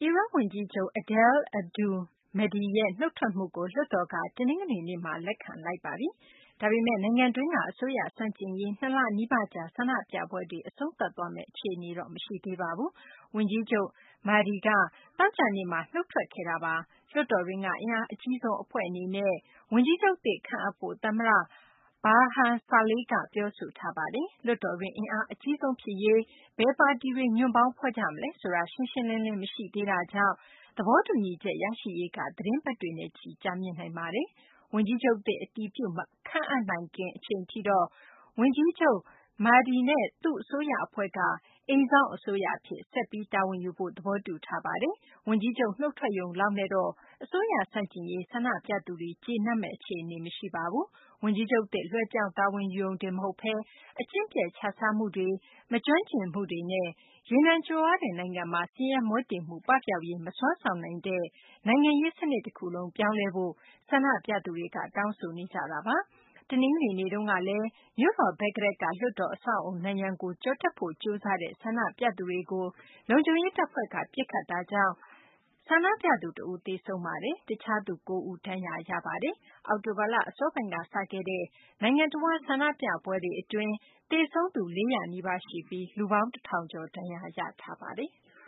အီရတ်ဝန်ကြီးချုပ် Adel Abdul Mahdi ရဲ့ နုတ်ထွက်မှုကို လွှတ်တော်က တနင်္ဂနွေနေ့မှာ လက်ခံလိုက်ပါပြီ။ ဒါပေမယ့် နိုင်ငံတွင်းက အစိုးရဆန့်ကျင်ရေး 2 လနီးပါးကြာ ဆန္ဒပြပွဲတွေ အဆုံးသတ်သွားမယ့် အခြေအနေတော့ မရှိသေးပါဘူး။ ဝန်ကြီးချုပ် Mahdi က သောကြာနေ့မှာ နုတ်ထွက်ခဲ့တာပါ။ လွှတ်တော်တွင်းက အင်အားအကြီးဆုံးအဖွဲ့အနေနဲ့ ဝန်ကြီးချုပ်သစ် ခန့်အပ်ဖို့ သမ္မတ Barham Saleh က ပြောဆိုထားပါတယ်။ လွှတ်တော်တွင်း အင်အားအကြီးဆုံးဖြစ်ရေး ဘယ်ပါတီတွေ ညွန့်ပေါင်းဖွဲ့ကြမလဲဆိုတာ ရှင်းရှင်းလင်းလင်း မရှိသေးတာကြောင့် သဘောတူညီချက် ရရှိရေးက သီတင်းပတ်တွေနဲ့ချီ ကြာမြင့်နိုင်ပါတယ်။ ဝန်ကြီးချုပ်သစ် အတည်ပြု ခန့်အပ်နိုင်ခင် အချိန်ထိတော့ ဝန်ကြီးချုပ် Mahdi နဲ့ သူ့အစိုးရအဖွဲ့က အိမ်စောင့်အစိုးရအဖြစ် ဆက်ပြီး တာဝန်ယူဖို့ သဘောတူထားပါတယ်။ ဝန်ကြီးချုပ် နုတ်ထွက်ရုံလောက်နဲ့တော့ အစိုးရဆန့်ကျင်ရေး ဆန္ဒပြသူတွေ ကျေနပ်မယ့် အခြေအနေ မရှိပါဘူး။ ဝန်ကြီးချုပ်သစ် လွှဲပြောင်းတာဝန်ယူရုံတင်မဟုတ်ဘဲ အကျင့်ပျက်ခြစားမှုတွေ၊ မကျွမ်းကျင်မှုတွေနဲ့ ရေနံကြွယ်ဝတဲ့နိုင်ငံမှာ ဆင်းရဲမွဲတေမှု ပပျောက်ရေး မစွမ်းဆောင်နိုင်တဲ့ နိုင်ငံရေးစနစ်တခုလုံး ပြောင်းလဲဖို့ ဆန္ဒပြသူတွေက တောင်းဆိုနေကြတာပါ။ တနင်္ဂနွေနေ့တုန်းကလည်း မြို့တော် ဘဂ္ဂဒက်က လွှတ်တော် အဆောက်အအုံ နံရံကို ကျော်တက်ဖို့ ကြိုးစားတဲ့ ဆန္ဒပြသူတွေကို လုံခြုံရေးတပ်ဖွဲ့က ပစ်ခတ်တာကြောင့် ဆန္ဒပြသူ တဦး သေဆုံးပြီး တခြားသူ 9 ဦး ဒဏ်ရာရခဲ့ပါတယ်။ အောက်တိုဘာလ အစောပိုင်းက စခဲ့တဲ့ နိုင်ငံတဝန်း ဆန္ဒပြပွဲတွေအတွင်း သေဆုံးသူ 400 နီးပါးရှိပြီး လူပေါင်း 1,000 ကျော် ဒဏ်ရာရထားပါတယ်